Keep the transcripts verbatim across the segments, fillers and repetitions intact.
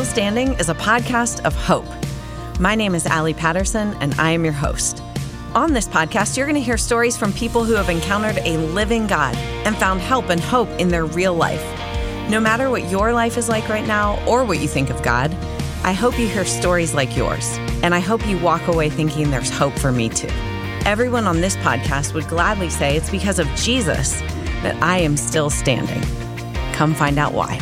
Standing is a podcast of hope. My name is Allie Patterson, and I am your host. On this podcast, you're going to hear stories from people who have encountered a living God and found help and hope in their real life. No matter what your life is like right now or what you think of God, I hope you hear stories like yours, and I hope you walk away thinking there's hope for me too. Everyone on this podcast would gladly say it's because of Jesus that I am still standing. Come find out why.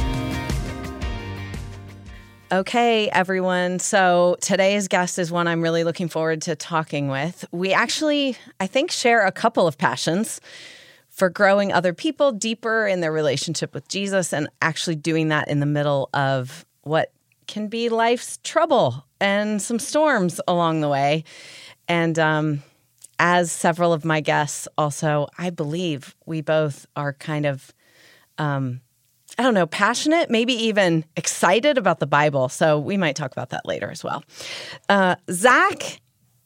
Okay, everyone. So today's guest is one I'm really looking forward to talking with. We actually, I think, share a couple of passions for growing other people deeper in their relationship with Jesus and actually doing that in the middle of what can be life's trouble and some storms along the way. And um, as several of my guests also, I believe we both are kind of um I don't know, passionate, maybe even excited about the Bible. So we might talk about that later as well. Uh, Zach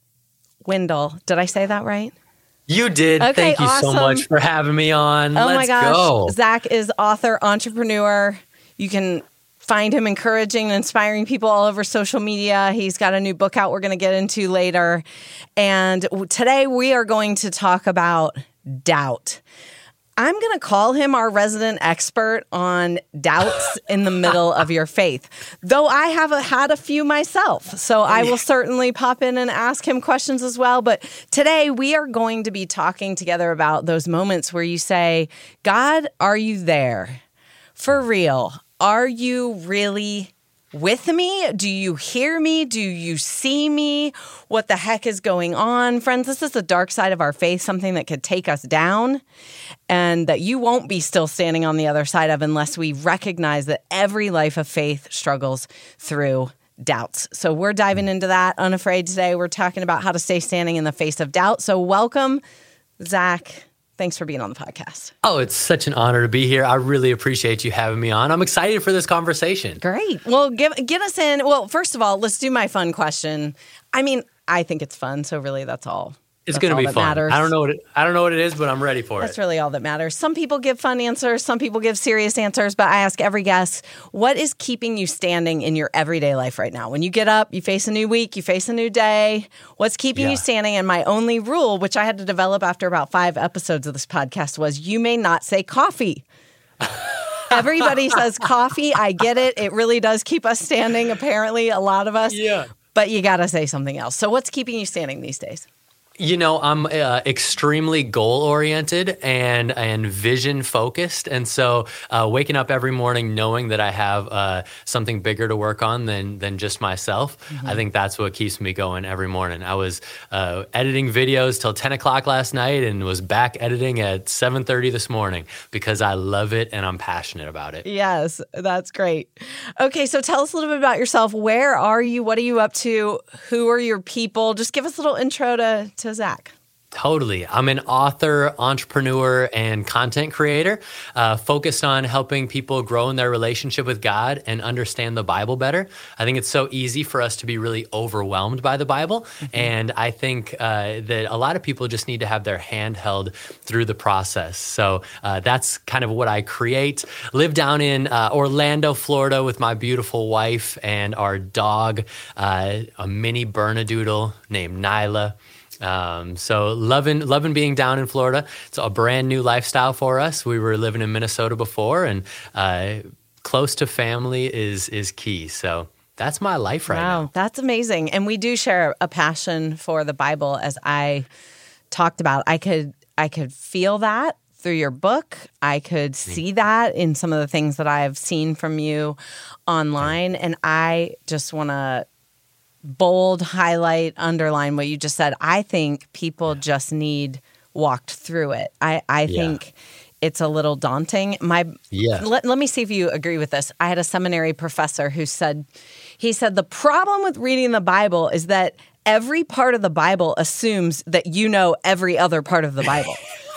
Windle, did I say that right? You did. Okay, Thank you awesome. so much for having me on. Oh Let's my gosh. go. Zach is author, entrepreneur. You can find him encouraging and inspiring people all over social media. He's got a new book out we're going to get into later. And today we are going to talk about doubt. I'm going to call him our resident expert on doubts in the middle of your faith, though I have a, had a few myself. So I will certainly pop in and ask him questions as well. But today we are going to be talking together about those moments where you say, God, are you there? For real? Are you really with me? Do you hear me? Do you see me? What the heck is going on? Friends, this is the dark side of our faith, something that could take us down and that you won't be still standing on the other side of unless we recognize that every life of faith struggles through doubts. So we're diving into that unafraid today. We're talking about how to stay standing in the face of doubt. So welcome, Zach. Thanks for being on the podcast. Oh, it's such an honor to be here. I really appreciate you having me on. I'm excited for this conversation. Great. Well, give, get us in. Well, first of all, let's do my fun question. I mean, I think it's fun, so really that's all. It's going to be fun. Matters. I don't know what it, I don't know what it is, but I'm ready for That's it. That's really all that matters. Some people give fun answers, some people give serious answers, but I ask every guest, what is keeping you standing in your everyday life right now? When you get up, you face a new week, you face a new day. What's keeping Yeah. you standing? And my only rule, which I had to develop after about five episodes of this podcast, was you may not say coffee. Everybody says coffee. I get it. It really does keep us standing, apparently, a lot of us. Yeah. But you got to say something else. So what's keeping you standing these days? You know, I'm uh, extremely goal-oriented and and vision-focused. And so uh, waking up every morning knowing that I have uh, something bigger to work on than than just myself, mm-hmm. I think that's what keeps me going every morning. I was uh, editing videos till ten o'clock last night and was back editing at seven thirty this morning because I love it and I'm passionate about it. Yes, that's great. Okay, so tell us a little bit about yourself. Where are you? What are you up to? Who are your people? Just give us a little intro to to Zach. Totally. I'm an author, entrepreneur, and content creator uh, focused on helping people grow in their relationship with God and understand the Bible better. I think it's so easy for us to be really overwhelmed by the Bible. Mm-hmm. And I think uh, that a lot of people just need to have their hand held through the process. So uh, that's kind of what I create. Live down in uh, Orlando, Florida with my beautiful wife and our dog, uh, a mini Bernedoodle named Nyla. Um, so loving, loving being down in Florida. It's a brand new lifestyle for us. We were living in Minnesota before, and uh, close to family is is key. So that's my life right wow, now. That's amazing. And we do share a passion for the Bible, as I talked about. I could I could feel that through your book. I could see that in some of the things that I've seen from you online, and I just want to bold, highlight, underline what you just said. I think people just need walked through it. I, I yeah. think it's a little daunting. My yeah. let, let me see if you agree with this. I had a seminary professor who said, he said, the problem with reading the Bible is that every part of the Bible assumes that you know every other part of the Bible.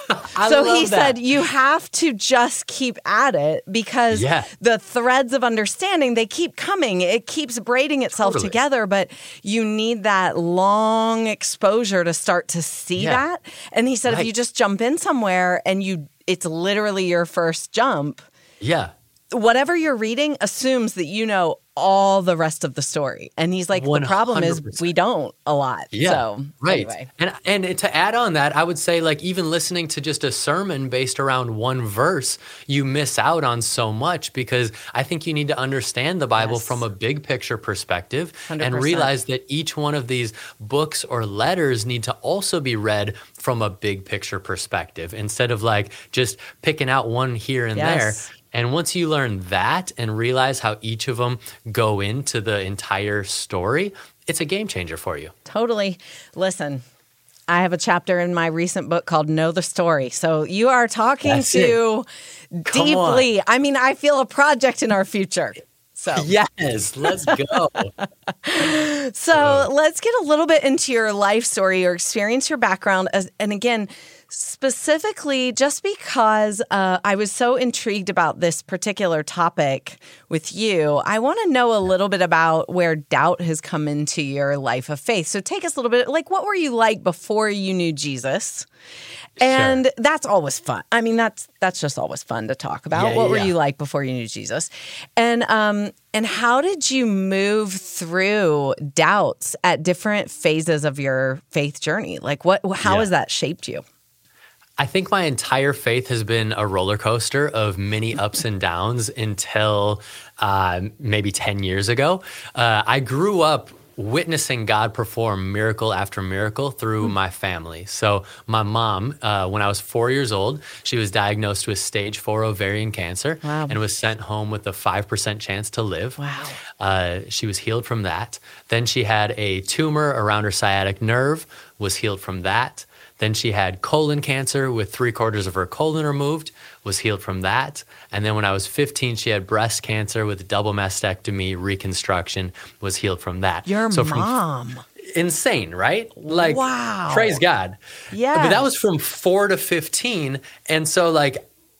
So he that. said, you have to just keep at it because yeah. the threads of understanding, they keep coming. It keeps braiding itself totally. together, but you need that long exposure to start to see yeah. that. And he said, right. if you just jump in somewhere and you, it's literally your first jump. Yeah. whatever you're reading assumes that you know all the rest of the story. And he's like, one hundred percent. The problem is we don't a lot. Yeah, so, right. Anyway. And and to add on that, I would say like even listening to just a sermon based around one verse, you miss out on so much because I think you need to understand the Bible Yes. from a big picture perspective one hundred percent. and realize that each one of these books or letters need to also be read from a big picture perspective instead of like just picking out one here and Yes. there. And once you learn that and realize how each of them go into the entire story, it's a game changer for you. Totally. Listen, I have a chapter in my recent book called Know the Story. So you are talking That's to Come deeply. I mean, I feel a project in our future. So Yes, let's go. So let's get a little bit into your life story, your experience, your background. As, and again, specifically, just because uh, I was so intrigued about this particular topic with you, I want to know a little bit about where doubt has come into your life of faith. So take us a little bit, like, what were you like before you knew Jesus? And Sure. that's always fun. I mean, that's that's just always fun to talk about. Yeah, what yeah, were yeah. you like before you knew Jesus? And um and how did you move through doubts at different phases of your faith journey? Like what how Yeah. has that shaped you? I think my entire faith has been a roller coaster of many ups and downs until uh, maybe ten years ago. Uh, I grew up witnessing God perform miracle after miracle through my family. So my mom, uh, when I was four years old, she was diagnosed with stage four ovarian cancer Wow. and was sent home with a five percent chance to live. Wow. Uh, she was healed from that. Then she had a tumor around her sciatic nerve, was healed from that. Then she had colon cancer with three quarters of her colon removed, was healed from that. And then when I was fifteen, she had breast cancer with double mastectomy reconstruction, was healed from that. Your so from mom. insane, right? Like, Wow. praise God. Yes. But that was from four to fifteen. And so, like,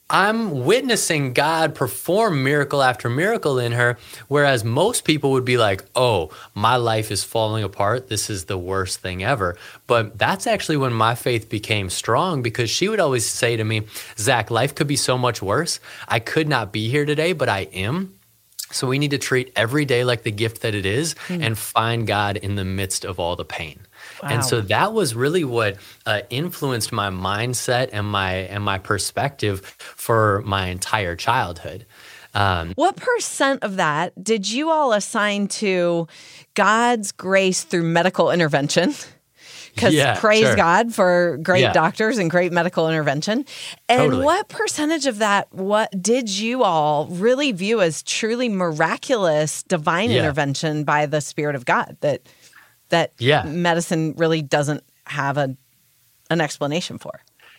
I'm witnessing God perform miracle after miracle in her, whereas most people would be like, oh, my life is falling apart. This is the worst thing ever. But that's actually when my faith became strong, because she would always say to me, Zach, life could be so much worse. I could not be here today, but I am. So we need to treat every day like the gift that it is and find God in the midst of all the pain. Wow. And so that was really what uh, influenced my mindset and my and my perspective for my entire childhood. Um, What percent of that did you all assign to God's grace through medical intervention? Because Yeah, praise sure. God for great Yeah. doctors and great medical intervention. And Totally. what percentage of that, what did you all really view as truly miraculous divine Yeah. intervention by the Spirit of God that that Yeah. medicine really doesn't have a an explanation for?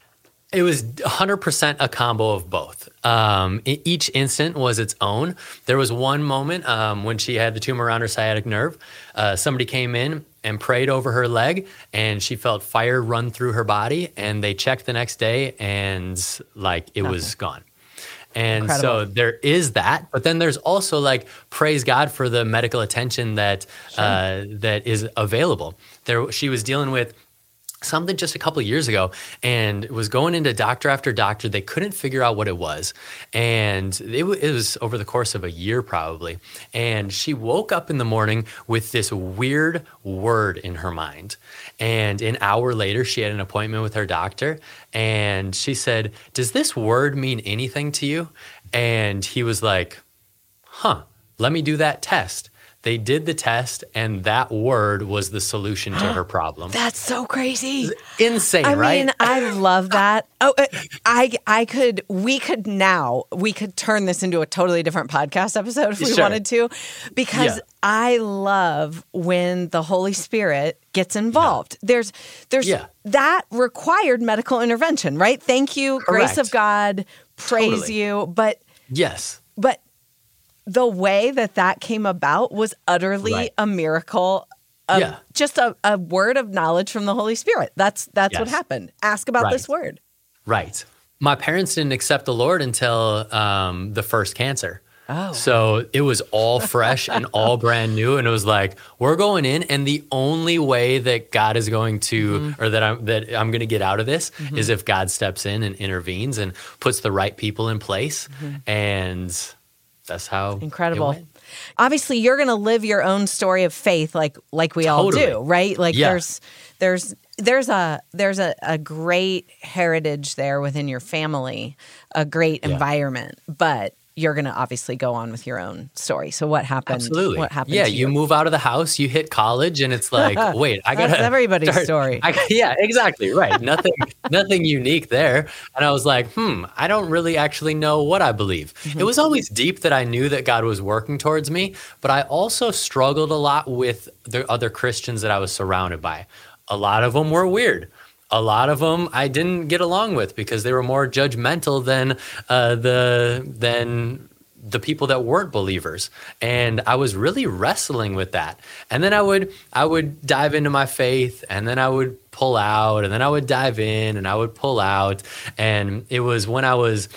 It was one hundred percent a combo of both. Um, e- each instant was its own. There was one moment um, when she had the tumor around her sciatic nerve. Uh, somebody came in and prayed over her leg, and she felt fire run through her body. And they checked the next day, and like it was gone. And Incredible. so there is that, but then there's also like praise God for the medical attention that uh, that is available. There, she was dealing with something just a couple of years ago and was going into doctor after doctor. They couldn't figure out what it was. And it, w- it was over the course of a year probably. And she woke up in the morning with this weird word in her mind. And an hour later, she had an appointment with her doctor. And she said, does this word mean anything to you? And he was like, huh, let me do that test. They did the test, and that word was the solution to her problem. That's so crazy. Insane, I right? mean, I love that. Oh, uh, I, I could, we could now, we could turn this into a totally different podcast episode if we Sure. wanted to, because Yeah. I love when the Holy Spirit gets involved. There's, there's Yeah. that required medical intervention, right? Thank you, grace Correct. of God, praise Totally. you, but, Yes. but the way that that came about was utterly Right. a miracle. Of Yeah. just a, a word of knowledge from the Holy Spirit. That's that's what Yes. happened. Ask about Right. this word. Right. My parents didn't accept the Lord until um, the first cancer. Oh. So it was all fresh and all brand new. And it was like, we're going in, and the only way that God is going to, Mm-hmm. or that I'm, that I'm going to get out of this is if God steps in and intervenes and puts the right people in place. Mm-hmm. And that's how Incredible. it went. Obviously, you're going to live your own story of faith, like like we all Totally. do, right? Like Yeah. there's there's there's a there's a, a great heritage there within your family, a great Yeah. environment, but you're going to obviously go on with your own story. So what happened? Absolutely. What happened? Yeah, to you you move out of the house, you hit college, and it's like, wait, I gotta. That's everybody's start- story. I, yeah, exactly. Right. Nothing, nothing unique there. And I was like, hmm, I don't really actually know what I believe. Mm-hmm. It was always deep that I knew that God was working towards me, but I also struggled a lot with the other Christians that I was surrounded by. A lot of them were weird. A lot of them I didn't get along with because they were more judgmental than uh, the than. the people that weren't believers. And I was really wrestling with that. And then I would I would dive into my faith, and then I would pull out, and then I would dive in, and I would pull out. And it was when I was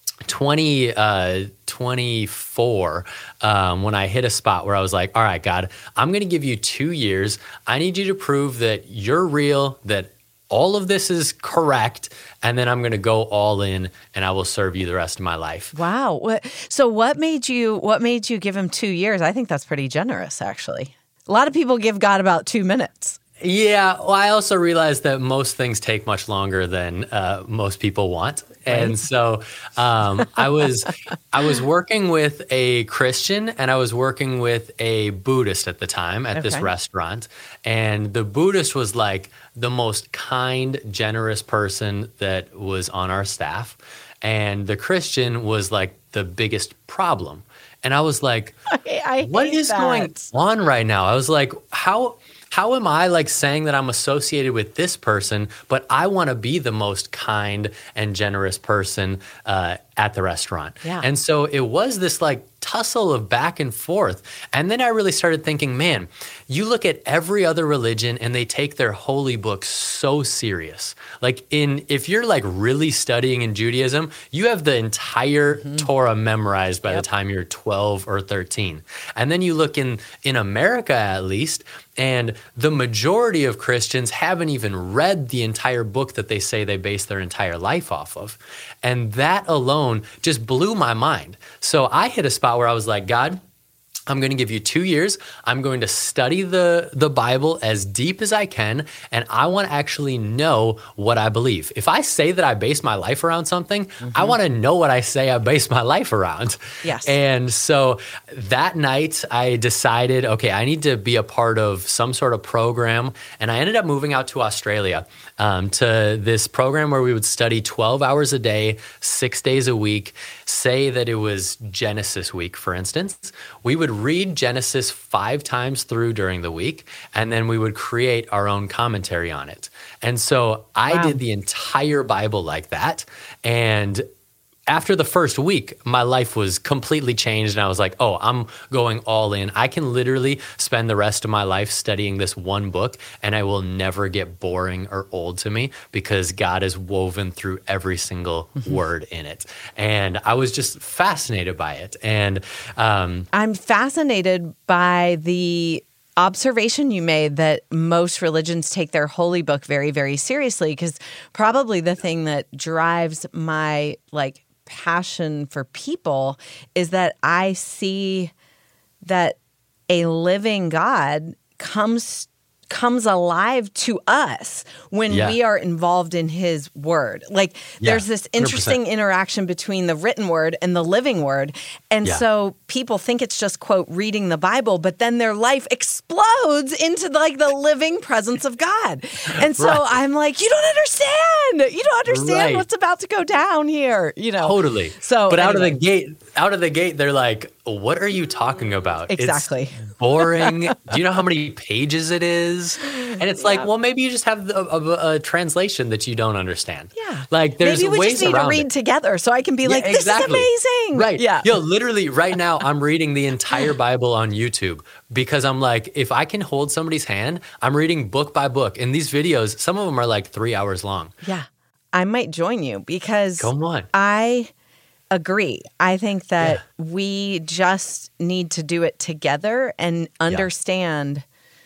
twenty, uh, twenty-four, um, when I hit a spot where I was like, all right, God, I'm going to give you two years. I need you to prove that you're real, that all of this is correct, and then I'm going to go all in, and I will serve you the rest of my life. Wow. What, so what made you what made you give him two years? I think that's pretty generous, actually. A lot of people give God about two minutes. Yeah, well, I also realized that most things take much longer than uh, most people want. And so um, I was I was working with a Christian, and I was working with a Buddhist at the time at this Okay. restaurant. And the Buddhist was like the most kind, generous person that was on our staff. And the Christian was like the biggest problem. And I was like, I, I what hate is that. going on right now? I was like, how how am I like saying that I'm associated with this person, but I want to be the most kind and generous person uh, at the restaurant? Yeah. And so it was this like tussle of back and forth. And then I really started thinking, man, you look at every other religion and they take their holy book so serious. Like in, if you're like really studying in Judaism, you have the entire mm-hmm. Torah memorized by yep. the time you're twelve or thirteen. And then you look in, in America at least, and the majority of Christians haven't even read the entire book that they say they base their entire life off of. And that alone just blew my mind. So I hit a spot where I was like, God, I'm going to give you two years. I'm going to study the, the Bible as deep as I can, and I want to actually know what I believe. If I say that I base my life around something, mm-hmm. I want to know what I say I base my life around. Yes. And so that night, I decided, okay, I need to be a part of some sort of program, and I ended up moving out to Australia um, to this program where we would study twelve hours a day, six days a week. Say that it was Genesis week, for instance. We would read Genesis five times through during the week, and then we would create our own commentary on it. And so I wow. did the entire Bible like that. And after the first week, my life was completely changed, and I was like, oh, I'm going all in. I can literally spend the rest of my life studying this one book, and I will never get boring or old to me because God is woven through every single word in it. And I was just fascinated by it. And um, I'm fascinated by the observation you made that most religions take their holy book very, very seriously, because probably the thing that drives my, like, passion for people is that I see that a living God comes comes alive to us when yeah. we are involved in his word. Like yeah, there's this interesting one hundred percent interaction between the written word and the living word. And yeah. so people think it's just, quote, reading the Bible, but then their life explodes into like the living presence of God. And so right. I'm like, you don't understand. You don't understand right. what's about to go down here, you know. Totally. So But anyway. out of the gate, out of the gate, they're like, what are you talking about? Exactly. It's boring. Do you know how many pages it is? And it's yeah. like, well, maybe you just have a, a, a translation that you don't understand. Yeah. Like there's maybe we ways just need around to read it. together so I can be yeah, like, this exactly. is amazing. Right. Yeah. Yo, literally right now I'm reading the entire Bible on YouTube because I'm like, if I can hold somebody's hand, I'm reading book by book. And these videos, some of them are like three hours long. Yeah. I might join you because Come on. I agree. I think that Yeah. we just need to do it together and understand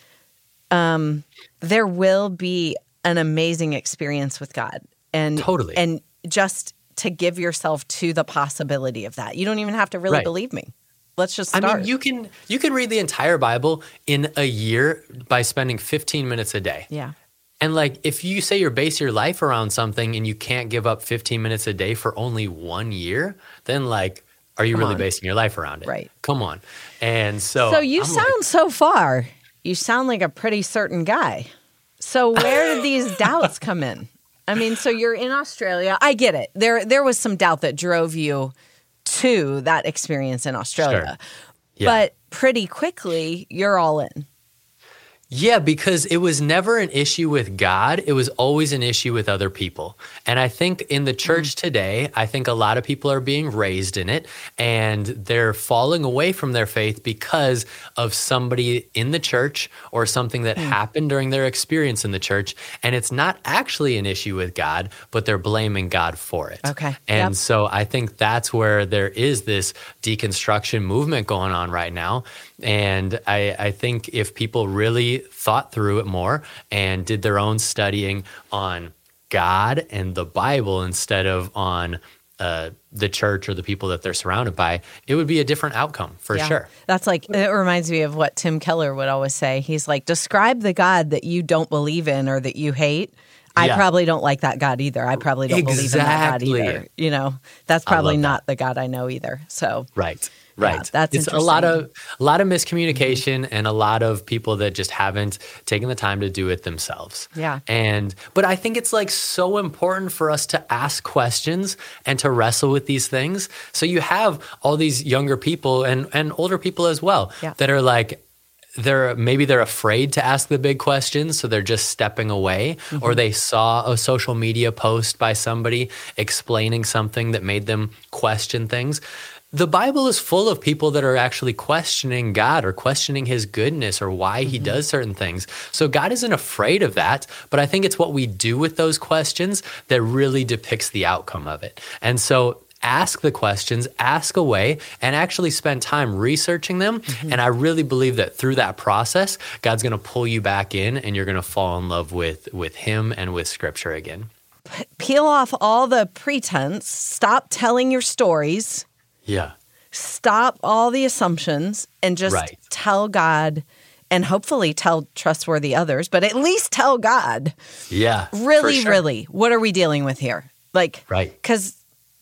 yeah. um, there will be an amazing experience with God. And Totally. And just to give yourself to the possibility of that. You don't even have to really Right. believe me. Let's just start. I mean, you can you can read the entire Bible in a year by spending fifteen minutes a day. yeah. And like, if you say you're base your life around something and you can't give up fifteen minutes a day for only one year, then like, are you Come really on. basing your life around it? Right. Come on. And so, So you I'm sound like, so far, you sound like a pretty certain guy. So where did these doubts come in? I mean, so you're in Australia. I get it. There there was some doubt that drove you to that experience in Australia. Yeah. But pretty quickly, you're all in. Yeah, because it was never an issue with God. It was always an issue with other people. And I think in the church today, I think a lot of people are being raised in it and they're falling away from their faith because of somebody in the church or something that happened during their experience in the church. And it's not actually an issue with God, but they're blaming God for it. Okay. And Yep. so I think that's where there is this deconstruction movement going on right now. And I, I think if people really thought through it more and did their own studying on God and the Bible instead of on uh, the church or the people that they're surrounded by, it would be a different outcome for Yeah. sure. That's like, it reminds me of what Tim Keller would always say. He's like, describe the God that you don't believe in or that you hate. I Yeah. probably don't like that God either. I probably don't believe in that God Exactly. either. You know, that's I love probably that. not the God I know either. So Right. Yeah, Right. that's it's a lot interesting. of a lot of miscommunication and a lot of people that just haven't taken the time to do it themselves. Yeah. And but I think it's like so important for us to ask questions and to wrestle with these things. So you have all these younger people and and older people as well Yeah. that are like they're maybe they're afraid to ask the big questions, so they're just stepping away, Mm-hmm. or they saw a social media post by somebody explaining something that made them question things. The Bible is full of people that are actually questioning God or questioning his goodness or why he does certain things. So God isn't afraid of that, but I think it's what we do with those questions that really depicts the outcome of it. And so ask the questions, ask away, and actually spend time researching them. And I really believe that through that process, God's going to pull you back in and you're going to fall in love with, with him and with scripture again. peel off all the pretense, stop telling your stories, Yeah. stop all the assumptions, and just Right. tell God, and hopefully tell trustworthy others, but at least tell God, Yeah. for really, sure. really, what are we dealing with here? Like, Right. because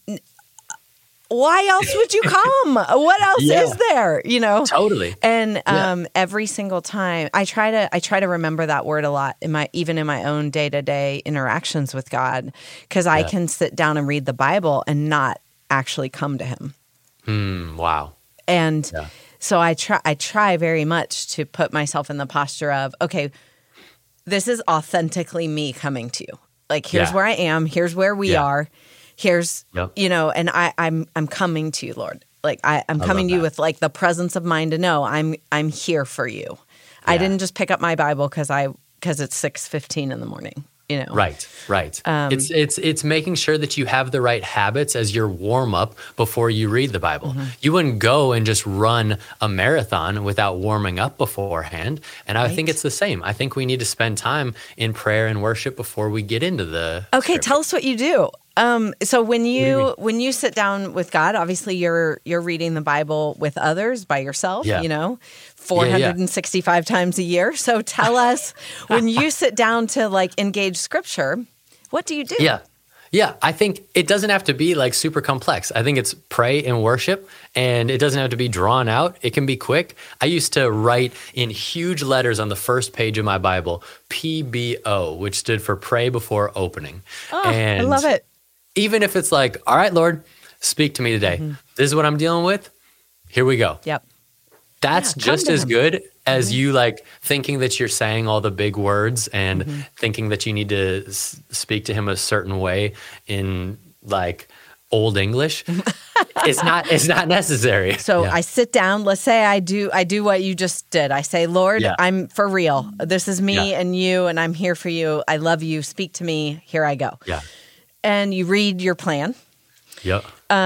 why else would you come? What else Yeah. is there? You know? Totally. And Yeah. um, every single time, I try to I try to remember that word a lot in my even in my own day to day interactions with God, because I Yeah. can sit down and read the Bible and not actually come to Him. Mm, wow. And Yeah. so I try I try very much to put myself in the posture of, okay, this is authentically me coming to you. Like, here's Yeah. where I am. Here's where we Yeah. are. Here's, Yep. you know, and I, I'm I'm coming to you, Lord. Like I, I'm I coming love to you that. with like the presence of mind to know I'm I'm here for you. I Yeah. didn't just pick up my Bible because I because it's six fifteen in the morning. You know, Right, right. Um, it's it's it's making sure that you have the right habits as your warm up before you read the Bible. Mm-hmm. You wouldn't go and just run a marathon without warming up beforehand. And I think Right. it's the same. I think we need to spend time in prayer and worship before we get into the Okay, scripture. tell us what you do. Um, so when do you you mean? when you sit down with God, obviously you're you're reading the Bible with others by yourself. Yeah. You know, four hundred sixty-five times a year. So tell us when you sit down to like engage Scripture, what do you do? Yeah. Yeah, I think it doesn't have to be like super complex. I think it's pray and worship, and it doesn't have to be drawn out. It can be quick. I used to write in huge letters on the first page of my Bible, P B O, which stood for pray before opening. Oh, I love it. Even if it's like, all right, Lord, speak to me today. Mm-hmm. This is what I'm dealing with. Here we go. Yep. That's Yeah, come just to as him. good as Mm-hmm. you like thinking that you're saying all the big words and Mm-hmm. thinking that you need to s- speak to him a certain way in like old English. it's not it's not necessary. So Yeah. I sit down. Let's say I do I do what you just did. I say, Lord, Yeah. I'm for real. This is me Yeah. and you, and I'm here for you. I love you. Speak to me. Here I go. Yeah. And you read your plan. Yep.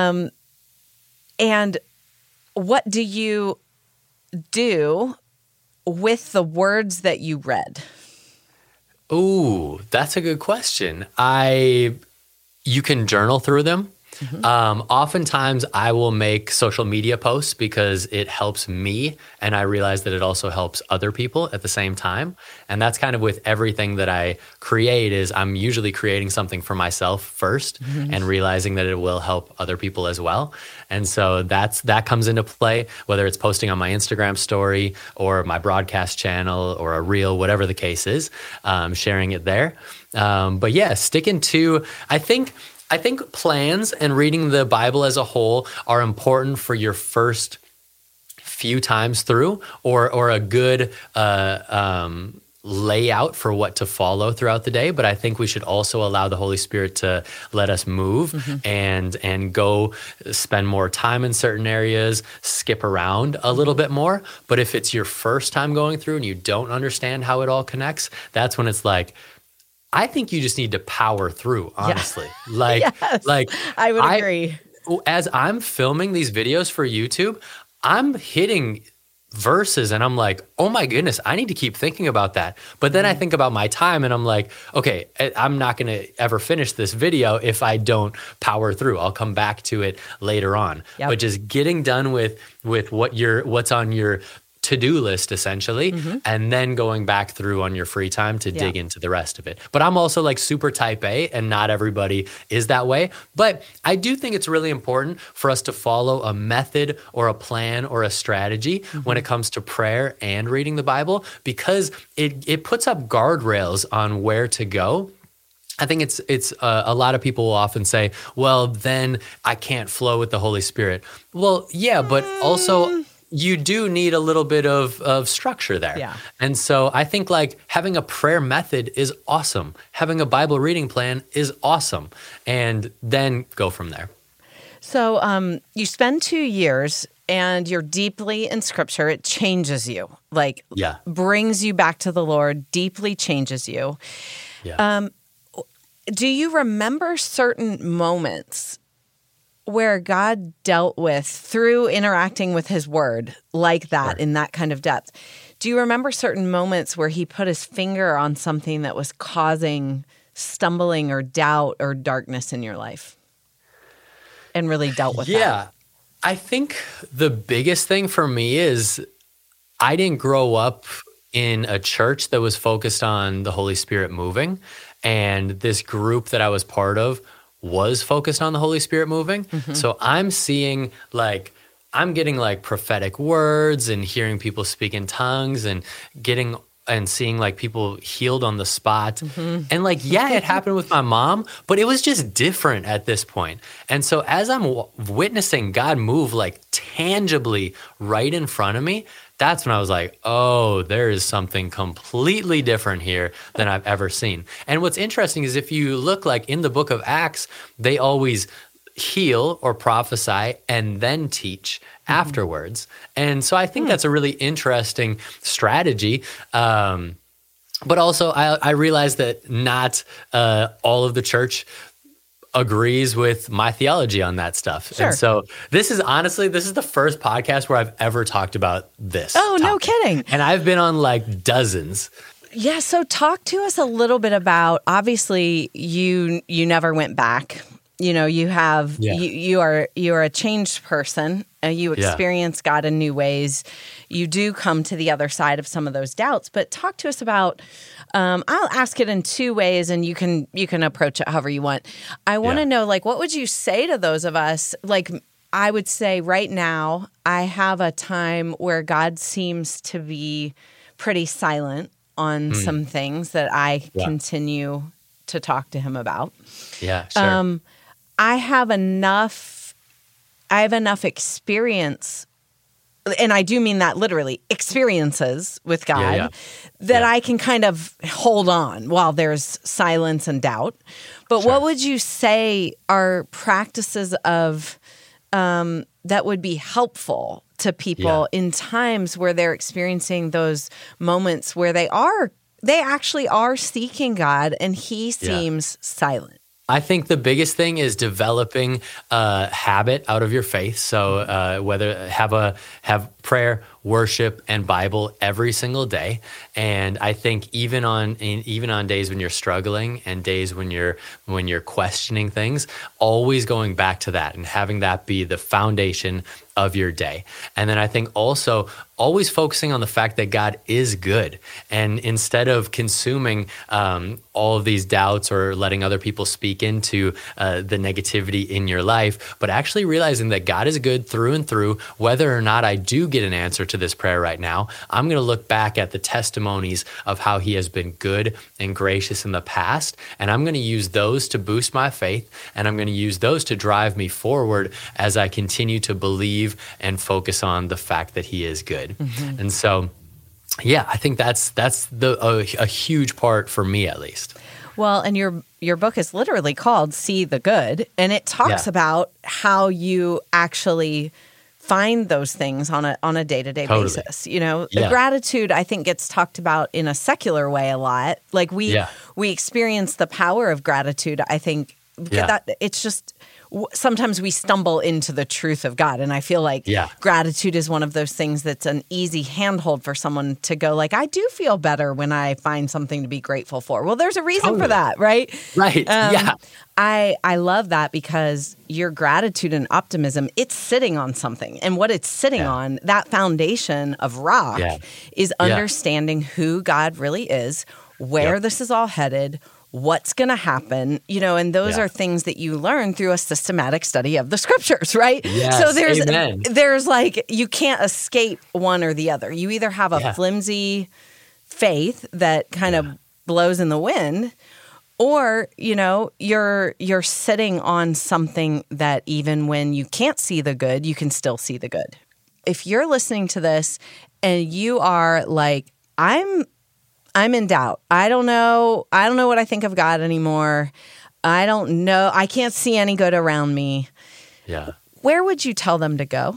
And what do you do with the words that you read? Ooh, that's a good question. I you can journal through them. Mm-hmm. Um, oftentimes, I will make social media posts because it helps me, and I realize that it also helps other people at the same time. And that's kind of with everything that I create is I'm usually creating something for myself 1st mm-hmm. and realizing that it will help other people as well. And so that's that comes into play, whether it's posting on my Instagram story or my broadcast channel or a reel, whatever the case is, um, sharing it there. Um, but yeah, sticking to, I think, I think plans and reading the Bible as a whole are important for your first few times through, or or a good uh, um, layout for what to follow throughout the day. But I think we should also allow the Holy Spirit to let us move mm-hmm. and and go spend more time in certain areas, skip around a little bit more. But if it's your first time going through and you don't understand how it all connects, that's when it's like, I think you just need to power through, honestly. Yeah. Like, yes, like I would I, agree. As I'm filming these videos for YouTube, I'm hitting verses and I'm like, oh my goodness, I need to keep thinking about that. But then mm-hmm. I think about my time and I'm like, okay, I'm not going to ever finish this video if I don't power through. I'll come back to it later on. Yep. But just getting done with with what you're, what's on your to-do list essentially, mm-hmm. and then going back through on your free time to yeah. dig into the rest of it. But I'm also like super type A, and not everybody is that way. But I do think it's really important for us to follow a method or a plan or a strategy mm-hmm. when it comes to prayer and reading the Bible, because it it puts up guardrails on where to go. I think it's it's uh, a lot of people will often say, well, then I can't flow with the Holy Spirit. Well, yeah, but also you do need a little bit of, of structure there. Yeah. And so I think like having a prayer method is awesome. Having a Bible reading plan is awesome. And then go from there. So um, you spend two years and you're deeply in Scripture. It changes you, like yeah. brings you back to the Lord, deeply changes you. Yeah. Um, do you remember certain moments where God dealt with through interacting with His Word like that, sure. in that kind of depth? Do you remember certain moments where He put His finger on something that was causing stumbling or doubt or darkness in your life and really dealt with yeah. that? Yeah. I think the biggest thing for me is I didn't grow up in a church that was focused on the Holy Spirit moving. And this group that I was part of was focused on the Holy Spirit moving. Mm-hmm. So I'm seeing like, I'm getting like prophetic words and hearing people speak in tongues and getting and seeing like people healed on the spot. Mm-hmm. And like, yeah, it happened with my mom, but it was just different at this point. And so as I'm w- witnessing God move like tangibly right in front of me, that's when I was like, oh, there is something completely different here than I've ever seen. And what's interesting is if you look like in the book of Acts, they always heal or prophesy and then teach mm-hmm. afterwards. And so I think mm. that's a really interesting strategy. Um, but also I, I realize that not uh, all of the church agrees with my theology on that stuff. Sure. And so this is honestly, this is the first podcast where I've ever talked about this. Oh, topic. No kidding. And I've been on like dozens. Yeah. So talk to us a little bit about, obviously you, you never went back. You know, you have, yeah. you, you are, you are a changed person. Uh, you experience yeah. God in new ways. You do come to the other side of some of those doubts, but talk to us about, um, I'll ask it in two ways and you can, you can approach it however you want. I want to yeah. know, like, what would you say to those of us? Like, I would say right now, I have a time where God seems to be pretty silent on mm. some things that I yeah. continue to talk to Him about. Yeah, sure. Um, I have enough, I have enough experience, and I do mean that literally, experiences with God, yeah, yeah. that yeah. I can kind of hold on while there's silence and doubt. But sure. what would you say are practices of um, that would be helpful to people yeah. in times where they're experiencing those moments where they are, they actually are seeking God and He seems yeah. silent? I think the biggest thing is developing a habit out of your faith. So uh, whether have a have prayer worship, and Bible every single day. And I think even on even on days when you're struggling and days when you're when you're questioning things, always going back to that and having that be the foundation of your day. And then I think also always focusing on the fact that God is good. And instead of consuming um, all of these doubts or letting other people speak into uh, the negativity in your life, but actually realizing that God is good through and through, whether or not I do get an answer to this prayer right now, I'm going to look back at the testimonies of how he has been good and gracious in the past. And I'm going to use those to boost my faith. And I'm going to use those to drive me forward as I continue to believe and focus on the fact that he is good. Mm-hmm. And so, yeah, I think that's that's the a, a huge part for me, at least. Well, and your your book is literally called See the Good, and it talks Yeah. about how you actually find those things on a on a day-to-day Totally. basis. You know, Yeah. the gratitude I think gets talked about in a secular way a lot. Like we Yeah. we experience the power of gratitude, I think Yeah. that it's just w- sometimes we stumble into the truth of God, and I feel like Yeah. gratitude is one of those things that's an easy handhold for someone to go like, I do feel better when I find something to be grateful for. Well, there's a reason Totally. for that, right? Right. Um, Yeah. I I love that because your gratitude and optimism, it's sitting on something. And what it's sitting Yeah. on, that foundation of rock, Yeah. is Yeah. understanding who God really is, where Yep. this is all headed, what's going to happen, you know, and those Yeah. are things that you learn through a systematic study of the scriptures, right? Yes, so there's amen. there's like you can't escape one or the other. You either have a Yeah. flimsy faith that kind Yeah. of blows in the wind, or, you know, you're you're sitting on something that even when you can't see the good, you can still see the good. If you're listening to this and you are like, I'm I'm in doubt. I don't know. I don't know what I think of God anymore. I don't know. I can't see any good around me. Yeah. Where would you tell them to go?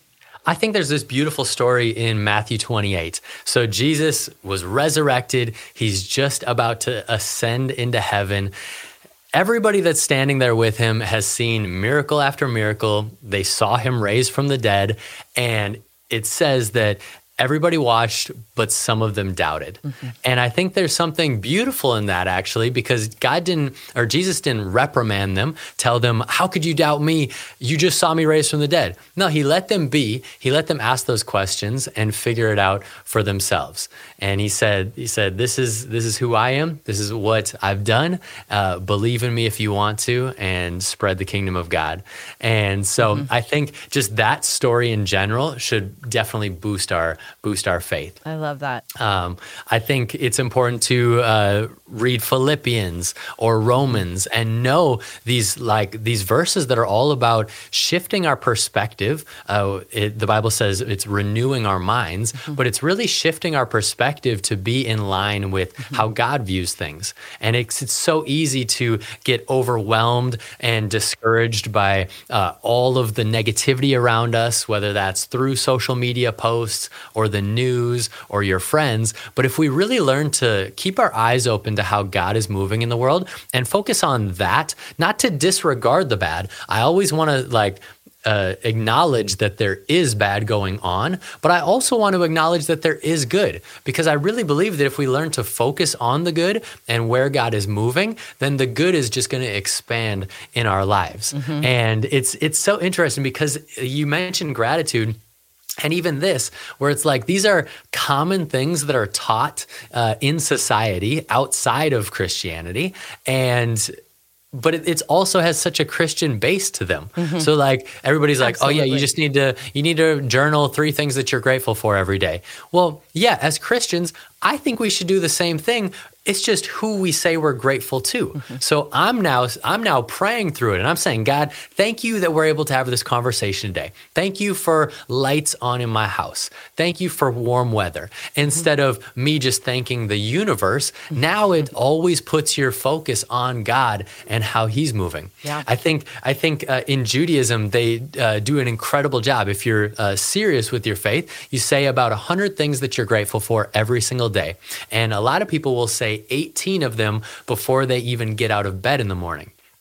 I think there's this beautiful story in Matthew twenty-eight. So Jesus was resurrected. He's just about to ascend into heaven. Everybody that's standing there with him has seen miracle after miracle. They saw him raised from the dead. And it says that everybody watched, but some of them doubted. Mm-hmm. And I think there's something beautiful in that, actually, because God didn't, or Jesus didn't reprimand them, tell them, how could you doubt me? You just saw me raised from the dead. No, he let them be. He let them ask those questions and figure it out for themselves. And he said, he said, this is this is who I am. This is what I've done. Uh, believe in me if you want to, and spread the kingdom of God. And so mm-hmm. I think just that story in general should definitely boost our boost our faith. I love that. Um, I think it's important to uh, read Philippians or Romans and know these like these verses that are all about shifting our perspective. Uh, it, the Bible says it's renewing our minds, mm-hmm. but it's really shifting our perspective to be in line with mm-hmm. how God views things. And it's, it's so easy to get overwhelmed and discouraged by uh, all of the negativity around us, whether that's through social media posts or the news or your friends. But if we really learn to keep our eyes open to how God is moving in the world and focus on that, not to disregard the bad. I always want to like uh, acknowledge that there is bad going on, but I also want to acknowledge that there is good, because I really believe that if we learn to focus on the good and where God is moving, then the good is just going to expand in our lives. Mm-hmm. And it's it's so interesting because you mentioned gratitude. And even this, where it's like these are common things that are taught uh, in society outside of Christianity, and but it it's also has such a Christian base to them. Mm-hmm. So like everybody's like, Absolutely. oh yeah, you just need to you need to journal three things that you're grateful for every day. Well, yeah, as Christians, I think we should do the same thing. It's just who we say we're grateful to. Mm-hmm. So I'm now I'm now praying through it, and I'm saying, God, thank you that we're able to have this conversation today. Thank you for lights on in my house. Thank you for warm weather. Instead mm-hmm. of me just thanking the universe, mm-hmm. now it always puts your focus on God and how He's moving. Yeah. I think I think uh, in Judaism they uh, do an incredible job. If you're uh, serious with your faith, you say about a hundred things that you're grateful for every single day, and a lot of people will say eighteen of them before they even get out of bed in the morning.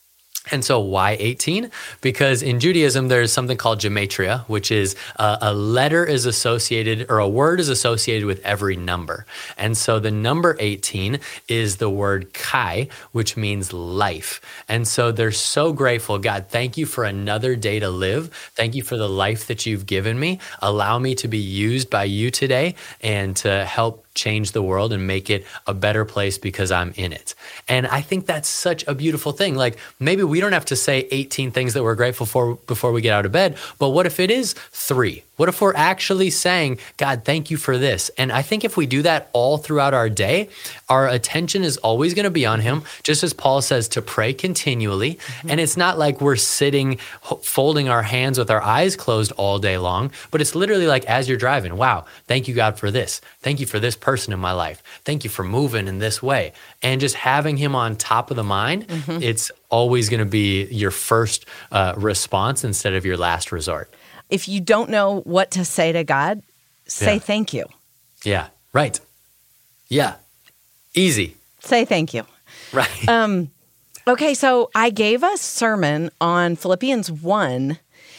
And so why eighteen? Because in Judaism, there's something called gematria, which is uh, a letter is associated or a word is associated with every number. And so the number eighteen is the word kai, which means life. And so they're so grateful. God, thank you for another day to live. Thank you for the life that you've given me. Allow me to be used by you today and to help change the world and make it a better place because I'm in it. And I think that's such a beautiful thing. Like maybe we don't have to say eighteen things that we're grateful for before we get out of bed, but what if it is three? What if we're actually saying, God, thank you for this? And I think if we do that all throughout our day, our attention is always going to be on him, just as Paul says, to pray continually. Mm-hmm. And it's not like we're sitting, folding our hands with our eyes closed all day long, but it's literally like as you're driving, wow, thank you, God, for this. Thank you for this person in my life. Thank you for moving in this way. And just having him on top of the mind, mm-hmm. it's always going to be your first uh, response instead of your last resort. If you don't know what to say to God, say Yeah. thank you. Yeah, right. Yeah, easy. Say thank you. Right. Um, okay, so I gave a sermon on Philippians one,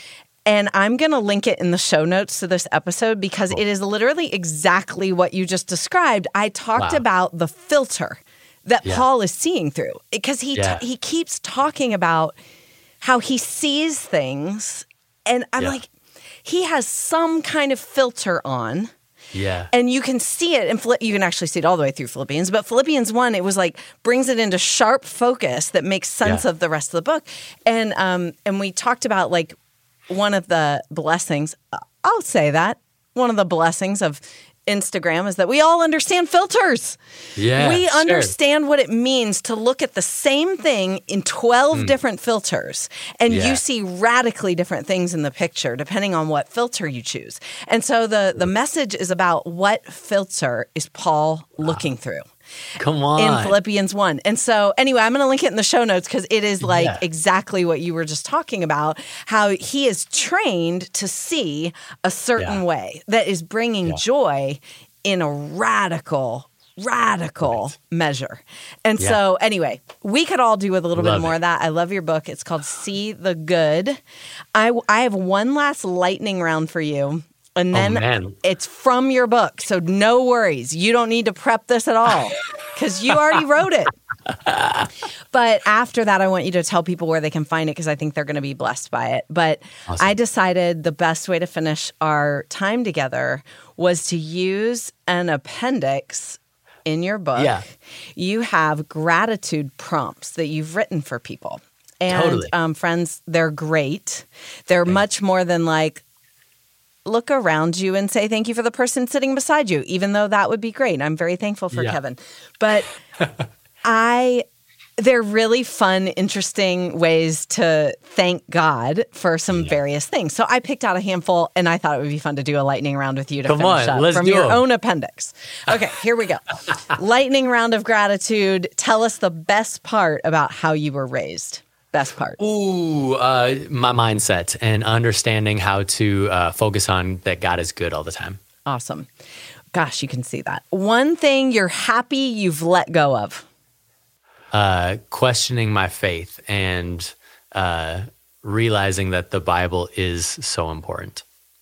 and I'm going to link it in the show notes to this episode because Cool. it is literally exactly what you just described. I talked Wow. about the filter that Yeah. Paul is seeing through because he Yeah. t- he keeps talking about how he sees things, and I'm Yeah. like, he has some kind of filter on. Yeah. And you can see it, and you can actually see it all the way through Philippians. But Philippians one, it was like brings it into sharp focus that makes sense Yeah. of the rest of the book. And um, and we talked about like one of the blessings. I'll say that one of the blessings of Instagram is that we all understand filters. Yeah, we sure. understand what it means to look at the same thing in twelve different filters, and Yeah. you see radically different things in the picture depending on what filter you choose. And so the the message is about what filter is Paul looking through Come on. in Philippians one. And so anyway, I'm going to link it in the show notes because it is like Yeah. exactly what you were just talking about, how he is trained to see a certain Yeah. way that is bringing Yeah. joy in a radical, radical Right. measure. And Yeah. so anyway, we could all do with a little Love bit more it. of that. I love your book. It's called See the Good. I, I have one last lightning round for you. And then Oh, man. it's from your book. So no worries. You don't need to prep this at all because you already wrote it. But after that, I want you to tell people where they can find it because I think they're going to be blessed by it. But Awesome. I decided the best way to finish our time together was to use an appendix in your book. Yeah. You have gratitude prompts that you've written for people. And Totally. um, friends, they're great. They're much more than like, look around you and say thank you for the person sitting beside you, even though that would be great. I'm very thankful for Yeah. Kevin. But I, they're really fun, interesting ways to thank God for some Yeah. various things. So I picked out a handful, and I thought it would be fun to do a lightning round with you to Come finish on, up let's from do your 'em. own appendix. Okay, here we go. Lightning round of gratitude. Tell us the best part about how you were raised. Best part. Ooh, uh, my mindset and understanding how to uh, focus on that God is good all the time. Awesome. Gosh, you can see that. One thing you're happy you've let go of. Uh, questioning my faith and uh, realizing that the Bible is so important.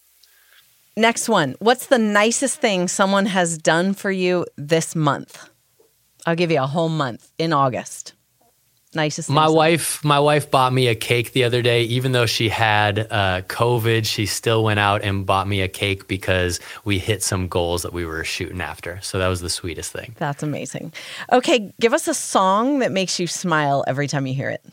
Next one. What's the nicest thing someone has done for you this month? I'll give you a whole month in August. Nicest thing. My someone- wife, my wife bought me a cake the other day. Even though she had uh, COVID, she still went out and bought me a cake because we hit some goals that we were shooting after. So that was the sweetest thing. That's amazing. Okay, give us a song that makes you smile every time you hear it.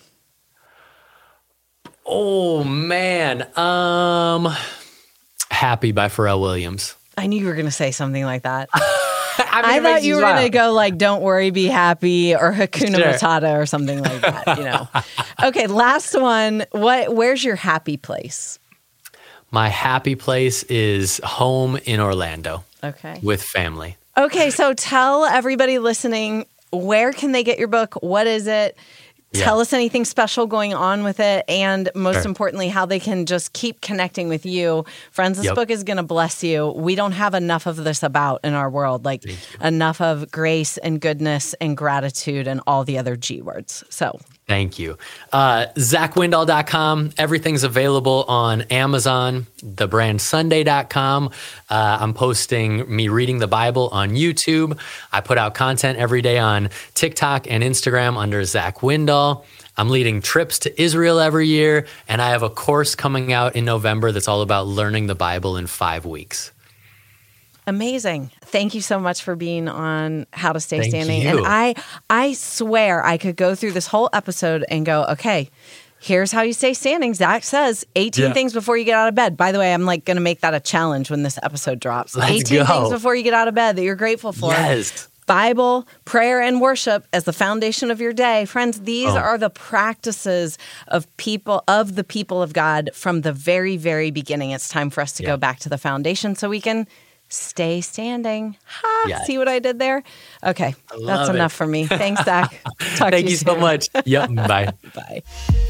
Oh man, um, "Happy" by Pharrell Williams. I knew you were going to say something like that. I, I thought you were going to go like, don't worry, be happy, or Hakuna Sure. Matata or something like that, you know. Okay, last one. What? Where's your happy place? My happy place is home in Orlando Okay. with family. Okay, so tell everybody listening, where can they get your book? What is it? Yeah. Tell us anything special going on with it. And most Sure. importantly, how they can just keep connecting with you. Friends, this Yep. book is going to bless you. We don't have enough of this about in our world, like enough of grace and goodness and gratitude and all the other G words. So Thank you. Uh, Zach Windahl dot com. Everything's available on Amazon, the brand sunday dot com. Uh, I'm posting me reading the Bible on YouTube. I put out content every day on TikTok and Instagram under Zach Windahl. I'm leading trips to Israel every year, and I have a course coming out in November that's all about learning the Bible in five weeks. Amazing. Thank you so much for being on How to Stay Thank Standing. you. And I I swear I could go through this whole episode and go, okay, here's how you stay standing. Zach says eighteen Yeah. things before you get out of bed. By the way, I'm like going to make that a challenge when this episode drops. Let's eighteen go. things before you get out of bed that you're grateful for. Yes. Bible, prayer, and worship as the foundation of your day. Friends, these Oh. are the practices of people, of the people of God from the very, very beginning. It's time for us to Yeah. go back to the foundation so we can stay standing. Ha! Yes. See what I did there? Okay, love that's it. enough for me. Thanks, Zach. Talk to Thank you so soon. much. Yep. Bye. Bye.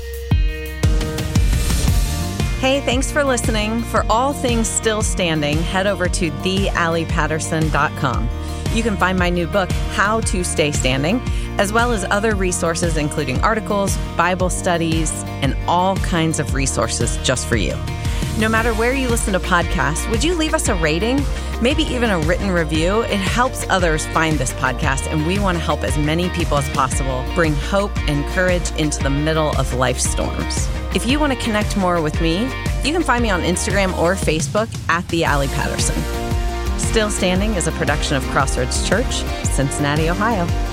Hey, thanks for listening. For all things still standing, head over to the allie patterson dot com. You can find my new book, How to Stay Standing, as well as other resources, including articles, Bible studies, and all kinds of resources just for you. No matter where you listen to podcasts, would you leave us a rating? Maybe even a written review? It helps others find this podcast, and we want to help as many people as possible bring hope and courage into the middle of life's storms. If you want to connect more with me, you can find me on Instagram or Facebook at The Allie Patterson. Still Standing is a production of Crossroads Church, Cincinnati, Ohio.